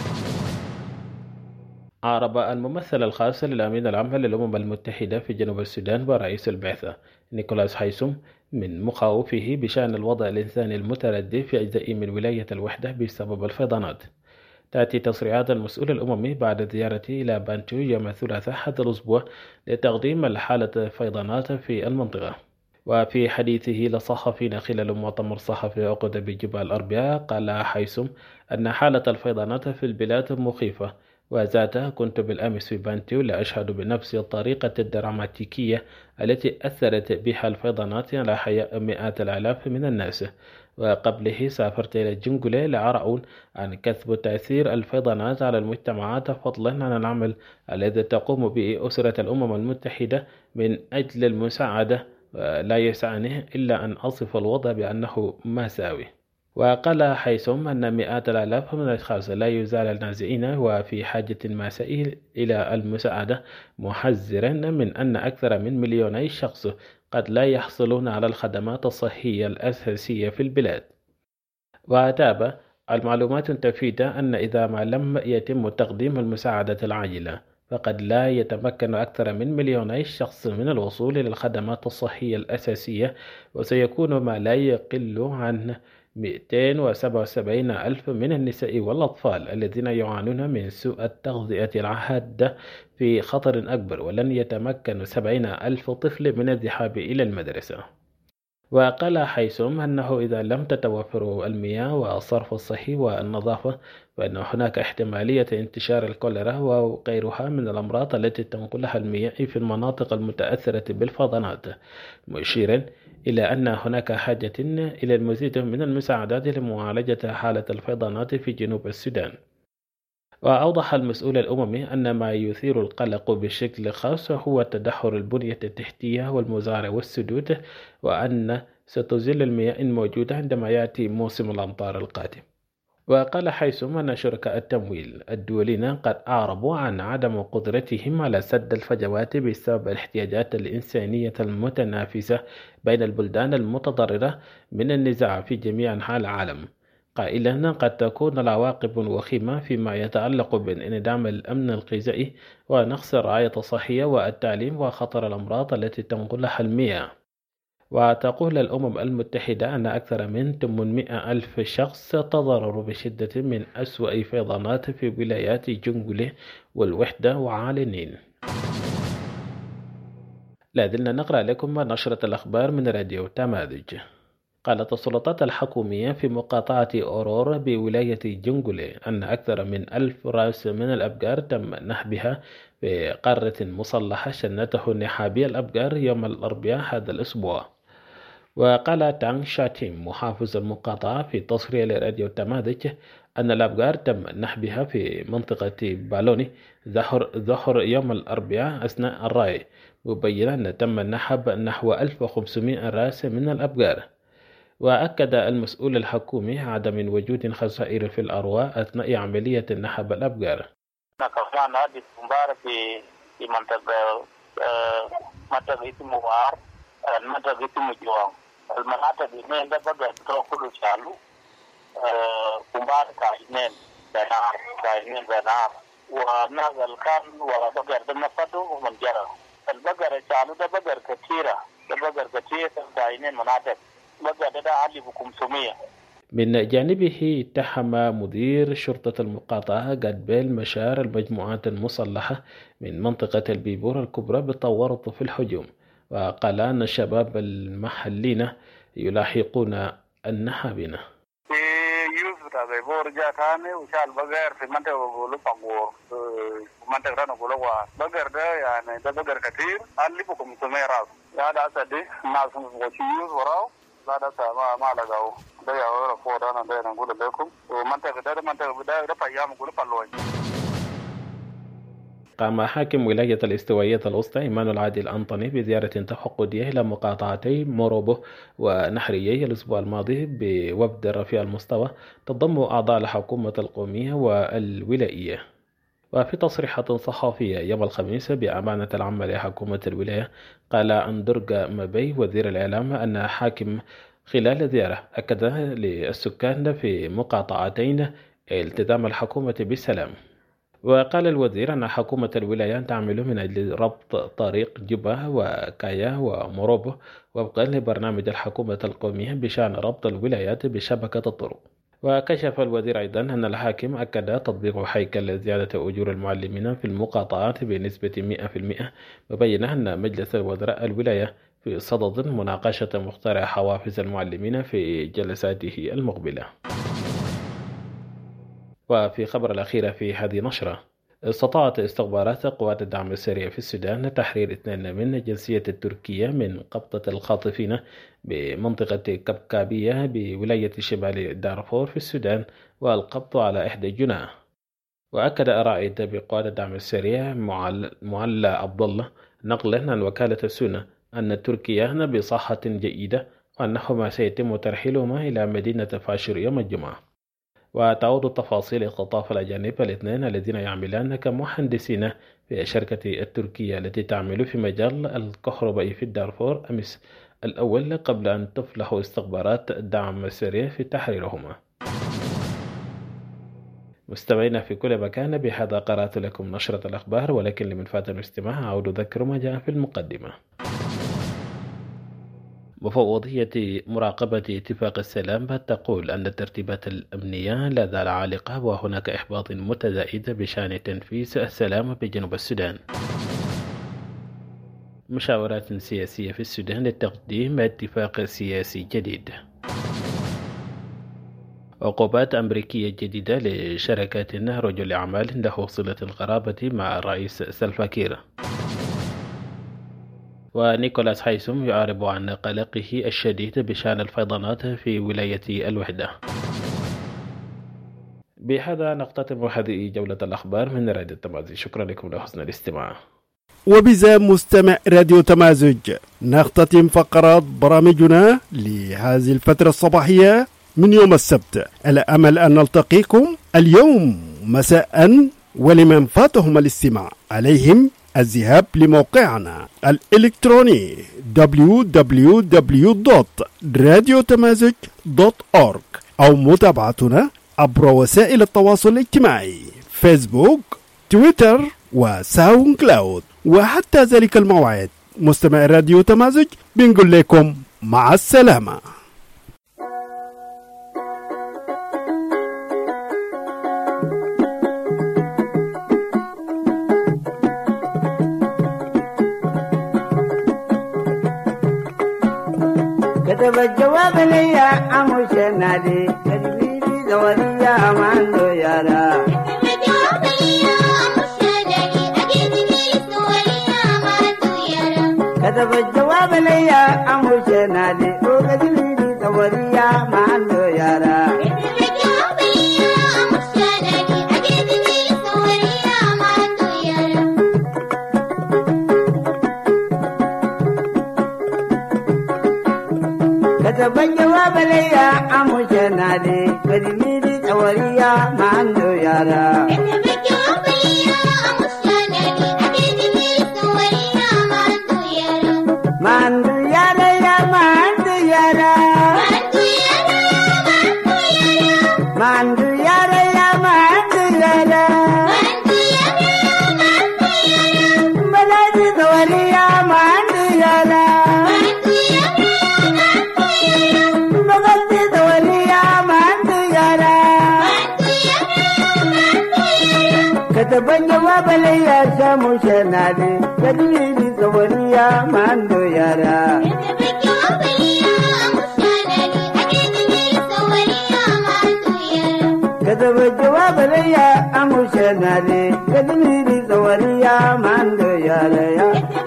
أعرب الممثل الخاص للأمين العام للأمم المتحدة في جنوب السودان ورئيس البعثة نيكولاس هايسوم من مخاوفه بشأن الوضع الإنساني المتردي في أجزاء من ولاية الوحدة بسبب الفيضانات. تأتي تصريحات المسؤول الأممي بعد زيارته إلى بانتو يوم الثلاثاء هذا الأسبوع لتقديم الحالة فيضانات في المنطقة. وفي حديثه للصحفيين خلال مؤتمر صحفي عقد بجبال الأربعاء قال حيثم أن حالة الفيضانات في البلاد مخيفة، وذاته كنت بالأمس في بانتو لأشهد بنفس الطريقة الدراماتيكية التي أثرت بها الفيضانات على حياة مئات الآلاف من الناس. وقبله سافرت إلى جنجولي لأرى عن كثب تأثير الفيضانات على المجتمعات فضلا عن العمل الذي تقوم به أسرة الأمم المتحدة من أجل المساعدة. لا يسعني إلا أن أصف الوضع بأنه مأساوي. وقال حيثم أن مئات الآلاف من الأشخاص لا يزال نازعين وفي حاجة ماسة إلى المساعدة، محذرا من أن أكثر من مليوني شخص قد لا يحصلون على الخدمات الصحية الأساسية في البلاد. وتابع المعلومات تفيد أن إذا ما لم يتم تقديم المساعدة العاجلة فقد لا يتمكن أكثر من مليوني شخص من الوصول إلى الخدمات الصحية الأساسية، وسيكون ما لا يقل عن مئتين وسبعة وسبعين ألف من النساء والأطفال الذين يعانون من سوء التغذية الحادة في خطر أكبر، ولن يتمكن سبعين ألف طفل من الذهاب إلى المدرسة. وقال حيثم أنه إذا لم تتوفر المياه والصرف الصحي والنظافة فإن هناك احتمالية انتشار الكوليرا وغيرها من الأمراض التي تنقلها المياه في المناطق المتأثرة بالفيضانات، مشيرا إلى أن هناك حاجة إلى المزيد من المساعدات لمعالجة حالة الفيضانات في جنوب السودان. وأوضح المسؤول الأممي أن ما يثير القلق بشكل خاص هو تدهور البنية التحتية والمزارع والسدود، وأن ستزيل المياه الموجودة عندما يأتي موسم الأمطار القادم. وقال حيثم أن شركاء التمويل الدوليين قد أعربوا عن عدم قدرتهم على سد الفجوات بسبب الاحتياجات الإنسانية المتنافسة بين البلدان المتضررة من النزاع في جميع أنحاء العالم، قائلا قد تكون العواقب وخيمة فيما يتعلق بانعدام الأمن الغذائي ونقص الرعاية الصحية والتعليم وخطر الأمراض التي تنقلها المياه. وتقول الأمم المتحدة أن أكثر من ثمانمئة ألف شخص تضرروا بشدة من أسوأ فيضانات في ولايات جنجولي والوحدة وعالنين. لا زلنا نقرأ لكم نشرة الأخبار من راديو تمازج. قالت السلطات الحكومية في مقاطعة أورور بولاية جنجولي أن أكثر من ألف رأس من الأبقار تم نهبها في قارة مسلحة شنته نحابي الأبقار يوم الأربعاء هذا الأسبوع. وقال تانغ شاتيم محافظ المقاطعة في تصريح لراديو تمازج أن الأبقار تم نهبها في منطقة بالوني ظهر ظهر يوم الأربعاء أثناء الرعي، مبينا أن تم نهب نحو ألف وخمسمائة رأس من الأبقار. وأكد المسؤول الحكومي عدم وجود خسائر في الأرواح أثناء عملية نهب الأبقار. كمان هذه المباراة في في منطقة منطقة اسمه وار المنطقة اسمه جوان المناطق الاثنين ده بقى بتروح كله شالو مباراة كاينين بنار كاينين بنار ونازل كان وبقر ده نفتو ومن جرا البقر شالو ده بقر كثيرة ده بقر كثيرة كاينين مناطق بقر ده علي بكم سمية. من جانبه اتهم مدير شرطة المقاطعة قدبيل مشار المجموعات المسلحة من منطقة البيبور الكبرى بالتورط في الهجوم، وقال أن الشباب المحلين يلاحقون النهابين. في يوسف البيبور جاء ثاني وشال بقر في منطقة بقولوا بقور منطقة رانو بقولوا بقر ده يعني ده بقر كثير علي بكم سمية راس هذا أسدي ناس مشيوز وراو لا ده ما ما لقاو ده يا ورا فوق أنا ده نقول لكم ومنطقة ده منطقة ده ده فيام نقول فلوي. قام حاكم ولاية الاستوائية الوسطى إيمانويل عادل أنطوني بزيارة تفقدية إلى مقاطعتي موروبو ونحريي الأسبوع الماضي بوفد رفيع المستوى تضم أعضاء الحكومة القومية والولائية. وفي تصريحات صحفية يوم الخميس بأمانة العامة لحكومة الولاية، قال أندرغ مابي وزير الإعلام أن حاكم خلال زيارة أكد للسكان في مقاطعتين التزام الحكومة بالسلام. وقال الوزير أن حكومة الولاية تعمل من أجل ربط طريق جبة وكايا وموروبو وفقا لبرنامج الحكومة القومية بشأن ربط الولايات بشبكة الطرق. وكشف الوزير أيضا أن الحاكم أكد تطبيق هيكل زيادة أجور المعلمين في المقاطعات بنسبة مئة بالمئة، مبينا أن مجلس الوزراء الولاية في صدد مناقشة مخترع حوافز المعلمين في جلساته المقبلة. وفي خبر الأخير في هذه النشرة، استطاعت استخبارات قوات الدعم السريع في السودان تحرير اثنين من الجنسية التركية من قبضة الخاطفين بمنطقة كبكابية بولاية شمال دارفور في السودان، والقبض على إحدى الجناه. وأكد رائد بقوات الدعم السريع معلى عبد الله نقلا عن وكالة السنة أن التركيان بصحة جيدة وأنهما سيتم ترحيلهما إلى مدينة فاشر يوم الجمعة. وتعود التفاصيل خطاف الأجانب الاثنين الذين يعملان كمهندسين في الشركة التركية التي تعمل في مجال الكهرباء في دارفور أمس الأول، قبل أن تفلح استخبارات الدعم السريع في تحريرهما. مستمعينا في كل مكان، بهذا قرأت لكم نشرة الأخبار، ولكن لمن فات الاستماع أعود أذكر ما جاء في المقدمة. مفوضية مراقبة اتفاق السلام تقول أن الترتيبات الأمنية لا زال عالقة وهناك إحباط متزايد بشأن تنفيذ السلام بجنوب السودان. مشاورات سياسية في السودان لتقديم اتفاق سياسي جديد. عقوبات أمريكية جديدة لشركات رجل أعمال له صلة القرابة مع الرئيس سلفا كير. ونيكولاس هايسوم يعرب عن قلقه الشديد بشأن الفيضانات في ولاية الوحدة. بهذا نختتم هذه جولة الأخبار من راديو تمازج. شكرا لكم لحسن الاستماع. وبذا مستمع راديو تمازج نختتم فقرات برامجنا لهذه الفترة الصباحية من يوم السبت، على أمل أن نلتقيكم اليوم مساء، ولمن فاتهم الاستماع عليهم الذهاب لموقعنا الإلكتروني دبليو دبليو دبليو دوت راديو تمازج دوت أورغ أو متابعتنا عبر وسائل التواصل الاجتماعي فيسبوك، تويتر وساوند كلاود. وحتى ذلك الموعد مستمع راديو تمازج بنقول لكم مع السلامة. كتب الجواب لي أمو شنادي كتبيلي زوريا ماندو يارا كتب الجواب لي أمو شنادي وكتبيلي زوريا ماندو يارا كتب الجواب لي أمو شنادي كتبيلي زوريا ماندو يارا Mandu yara ya mandu yara Mandu yara ya mandu yara Malaji dawari ya mandu yara Magalti dawari ya mandu yara Kataban jawab ya samu shanadi kadiri dawari ya mandu yara كتب الجواب لي أمو شنادي كدني زوريا ماندو يا ريا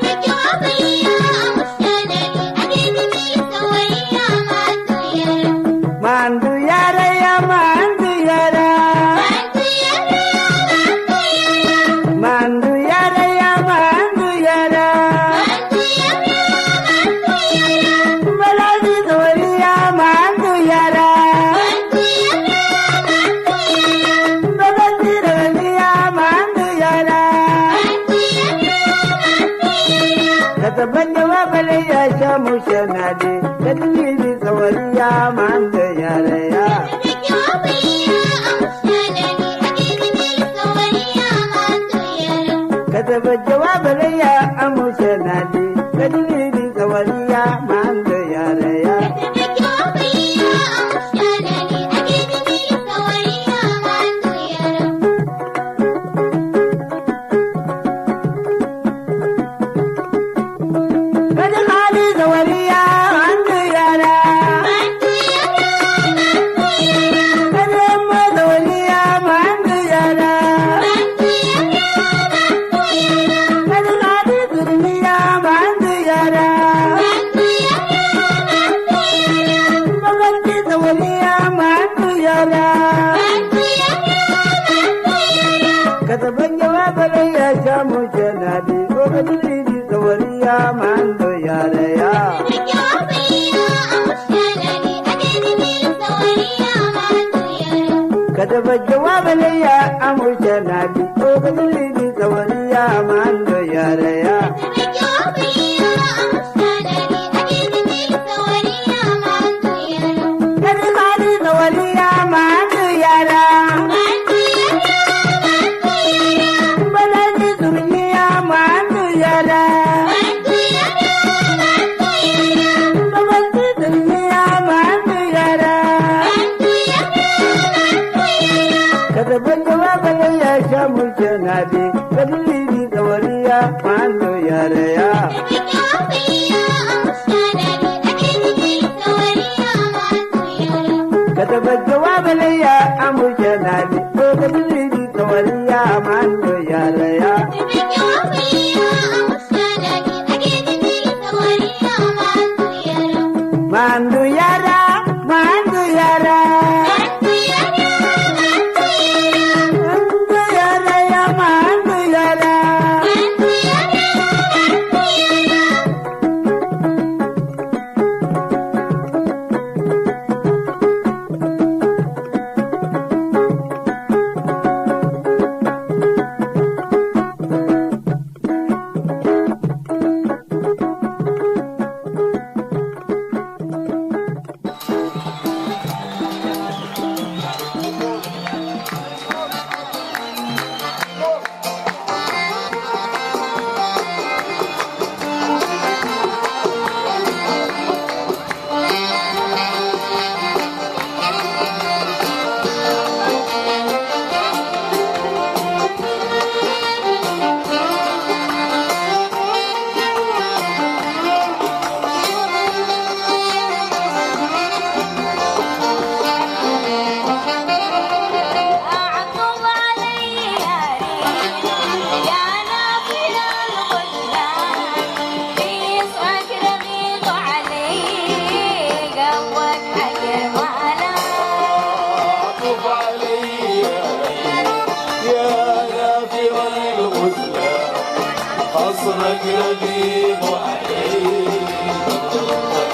ماندو يا ريا ماندو يا ريا ماندو يا ريا ماندو يا ريا ملازي زوريا ماندو يا ريا كتب الجواب لي شامو شنادي كتبيلي زوريا ماندو يا ريا كتب الجواب لي أمو شنادي كتبيلي زوريا ماندو يا ريا كتب الجواب لي شامو شنادي وكتبيلي زوريا ماندو يا ريا كتب الجواب لي أمو شنادي وكتبيلي زوريا ماندو يا ريا كتبالي زوريا ماندو يا ريا كتب الجواب لي شامو شنادي كدليلي زوريا ماندو يا ريا كتب الجواب لي أمو شنادي كدليلي زوريا ماندو يا ريا ماندو يا را ماندو يا را نصرك رقيب عليك